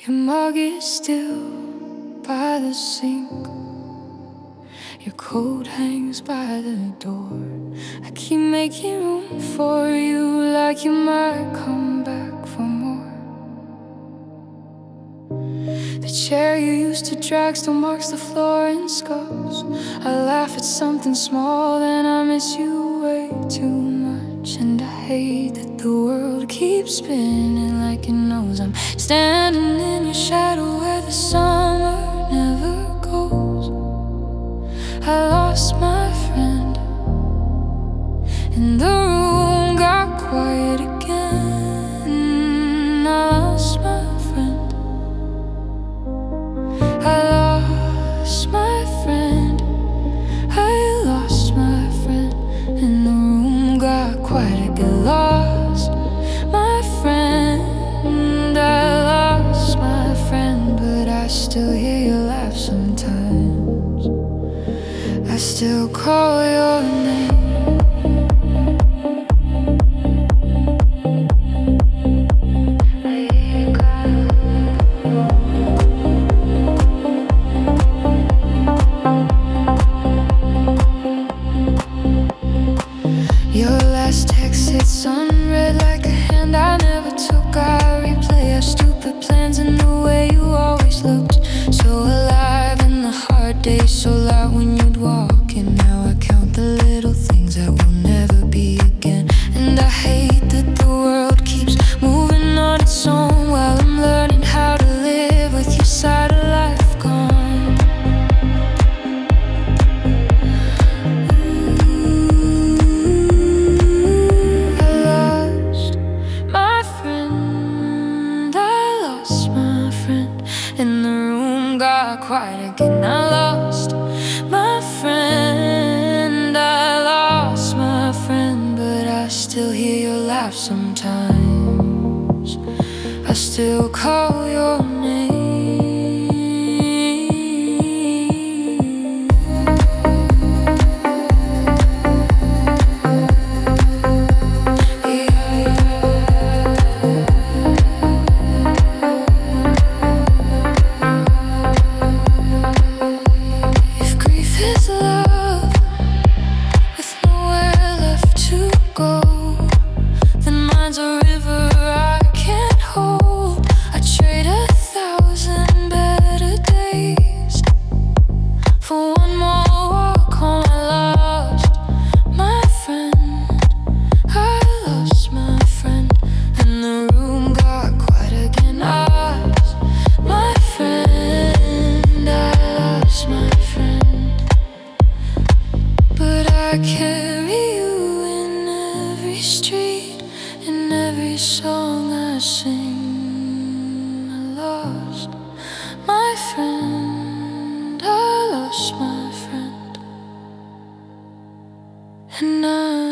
Your mug is still by the sink. Your coat hangs by the door. I keep making room for you, like you might come back for more. The chair you used to drag still marks the floor in scuffs. I laugh at something small, then I miss you way too much. And I hate that the world keeps spinning like it knows I'm standing in your shadow where the summer never goes. I lost my friend, and the room got quiet again. I lost my friend. I lost my friend. I lost my friend, and the room got quiet again. Lost my friend. I lost my friend, but I still hear your laugh sometimes. I still call your name. Your last text sits unread like a hand I never took. I replay our stupid plans and the way you always looked so alive in the hard days, so loud when you'd walk. And now I count the little things that will never be again. And I hate that the world keeps moving on its own while I'm learning how to live with your side of life gone. And the room got quiet again. I lost my friend. I lost my friend, but I still hear your laugh sometimes. I still call your name. I carry you in every street, in every song I sing. I lost my friend. I lost my friend, and now